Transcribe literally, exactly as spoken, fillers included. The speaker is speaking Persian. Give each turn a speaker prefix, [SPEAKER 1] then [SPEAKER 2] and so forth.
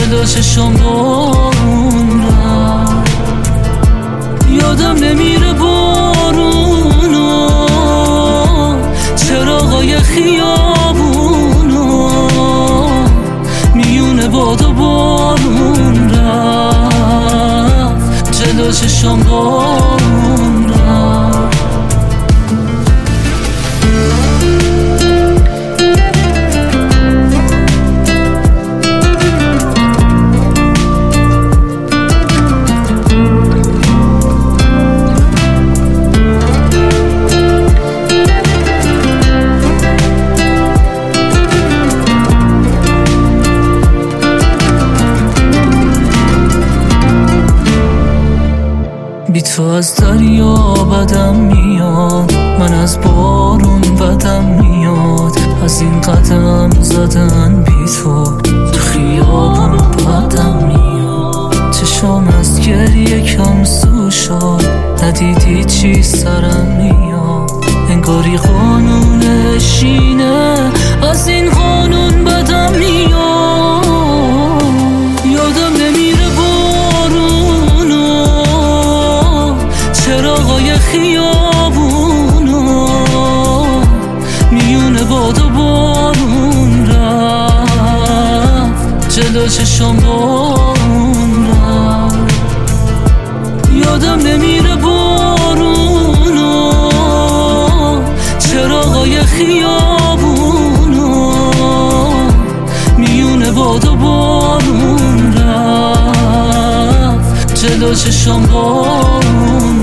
[SPEAKER 1] جلو چشم بارون رفت. یادم نمیره بارونو، چراغای خیابونو، میونه باد و بارون رفت. جلو چشم بارون رفت. بی تو از دریا بدم میاد، من از بارون بدم میاد. از این قدم زدن بی تو تو خیابون بدم میاد. چشام از گریه کم سو شد، ندیدی چی سرم میاد. انگاری قانون شینه، از این قانون بدم میاد. یادم نمیره چراغای خیابونو، میونه باد و بارون رفت. جلو چشم بارون رفت. یادم نمیره بارونو، چراغای خیابونو، میونه باد و بارون رفت. جلو چشم بارون